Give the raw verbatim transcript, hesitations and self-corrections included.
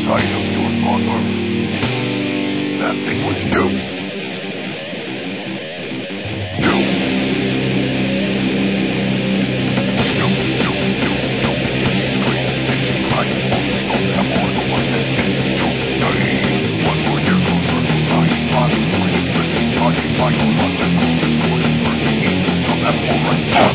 sight of your mother. That thing was due. Due. You, you, you, you. Did she scream? Did she cry? Only know that I'm all the one that did to die. One more year closer to die. Body, brains, written, body, biological disorders, working in some abhorrent.